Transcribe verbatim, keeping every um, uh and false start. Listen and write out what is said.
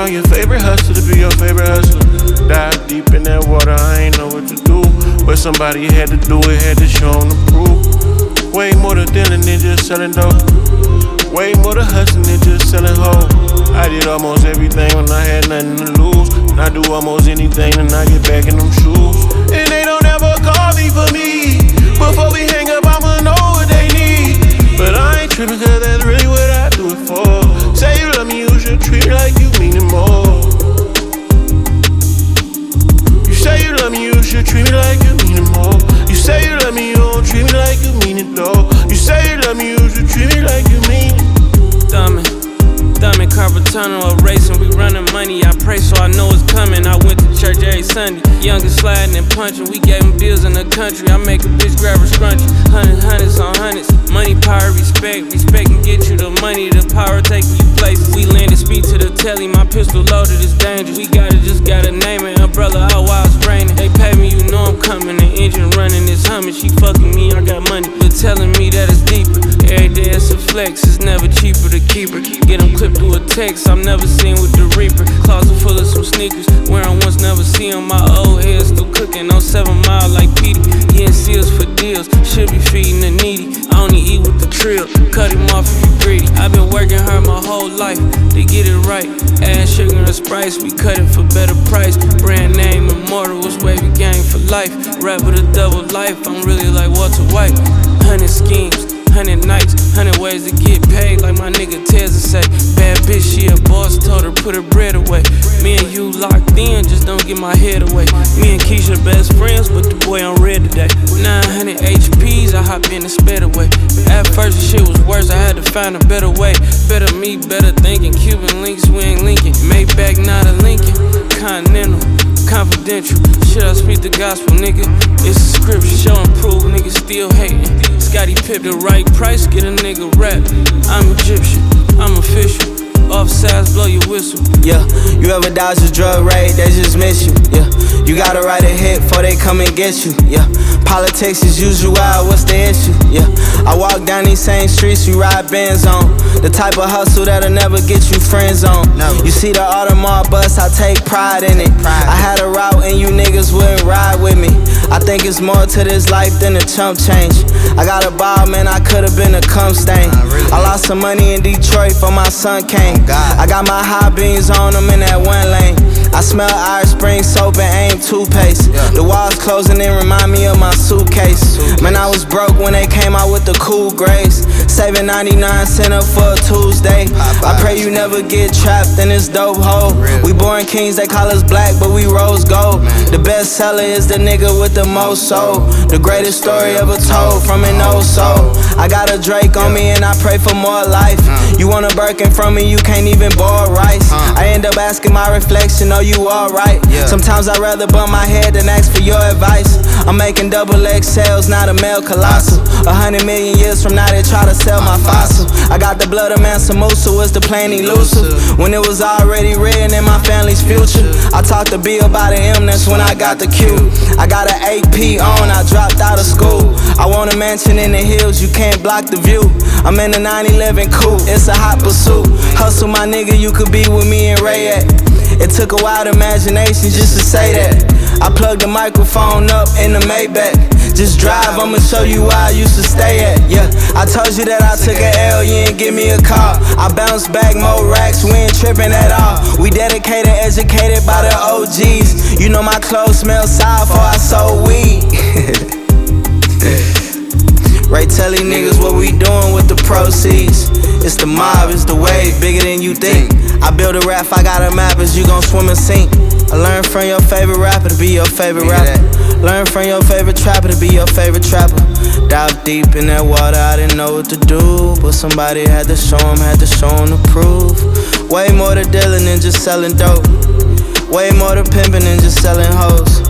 on your favorite hustler to be your favorite hustler. Dive deep in that water, I ain't know what to do. But somebody had to do it, had to show them the proof. Way more to dealing than just selling dope. Way more to hustling than just selling hoes. I did almost everything when I had nothing to lose. And I do almost anything and I get back in them shoes. And they don't ever call me for me. Before we hang up, I'ma know what they need. But I ain't tripping cause that's really what I do it for. Say you love me, you should treat me like you mean it more. You say you love me, you should treat me like you mean it more. You say you love me, you don't treat me like you mean it though. You say you love me, you should treat me like you mean it. Thumbing, thumbing, carpet tunnel of racing. We running money, I pray so I know it's coming. I went to church every Sunday. Youngest sliding and punching. We gave them deals in the country. I make a bitch grab her scrunchie. Hundreds, hundreds on hundreds. Money, power, respect. Respect can get you the money. The power taking you places. We landed, speed to the telly. My pistol loaded, it's dangerous. We got it, just gotta name it. Umbrella out while it's raining. They pay me, you know I'm coming. The engine running, it's humming. She fucking me, I got money. But telling me that it's deeper. Every day it's a flex. It's never cheaper to keep her. Get them clipped through a text. I'm never seen with the Reaper. Closet full of some sneakers. Wearing once, never see them. My old head still cooking on seven mile like Petey. Getting seals for deals. Should be feeding the needy. I only eat with the trill. Cut him off if you greedy. I've been working hard my whole life to get it right. Add sugar and Sprite. We cut it for better price. Brand name immortal. It's wavy gang for life. Rap with a double life. I'm really like Walter White. Hundred schemes. Hundred nights, hundred ways to get paid, like my nigga Tezza say. Bad bitch, she a boss, told her put her bread away. Me and you locked in, just don't get my head away. Me and Keisha best friends, but the boy on red today. nine hundred H Ps, I hop in and sped away. At first the shit was worse, I had to find a better way. Better me, better thinking. Cuban links, we ain't linking. Maybach, not a Lincoln. Continental. Confidential, shit, I speak the gospel, nigga. It's a scripture, show and prove, niggas still hating. Scotty Pip, the right price, get a nigga rap. I'm Egyptian, I'm official. Offsides, blow your whistle. Yeah, you ever dodge a drug raid, they just miss you. Yeah, you gotta write a hit before they come and get you. Yeah, politics is usual, what's the issue? Yeah, I walk down these same streets you ride Benz on. The type of hustle that'll never get you friends on. Never. You see the Audemars bus, I take pride in it. Pride. I had a route and you niggas wouldn't ride with me. I think it's more to this life than a chump change. I got a ball, man, I could've been a cum stain. Nah, really. I lost some money in Detroit for my son came. God. I got my high beams on them in that one lane. I smell Irish Spring soap and aim toothpaste. Yeah. The walls closing in remind me of my suitcase. suitcase. Man, I was broke when they came out with the cool grays. Saving ninety-nine cents up for a Tuesday. I pray you never get trapped in this dope hole. We born kings, they call us black, but we rose gold. The best seller is the nigga with the most soul. The greatest story ever told from an old soul. I got a Drake on me and I pray for more life. You want a Birkin from me, you can't even boil rice. I end up asking my reflection, oh you alright? Sometimes I'd rather bump my head than ask for your advice. I'm making double X Ls, not a male colossal. A hundred million years from now they try to sell my fossil. I got the blood of Mansa Musa, was the plan elusive when it was already written in my family's future. I talked to B about an M, that's when I got the Q. I got an A P on, I dropped out of school. I want a mansion in the hills, you can't block the view. I'm in a nine eleven coupe, it's a hot pursuit. Hustle my nigga, you could be with me and Ray at. It took a wild imagination just to say that. I plugged the microphone up in the Maybach. Just drive, I'ma show you where I used to stay at. Yeah, I told you that I took a L, you ain't give me a call. I bounced back, more racks, we ain't tripping at all. We dedicated, educated by the O Gs. You know my clothes smell sour before I sold weed. Ray, tell these niggas what we doing with the proceeds. It's the mob, it's the wave, bigger than you think. I build a raft, I got a map, is you gon' swim and sink. I learned from your favorite rapper to be your favorite rapper. Learn from your favorite trapper to be your favorite trapper. Dive deep in that water, I didn't know what to do, but somebody had to show him, had to show him the proof. Way more to dealing than just selling dope. Way more to pimping than just selling hoes.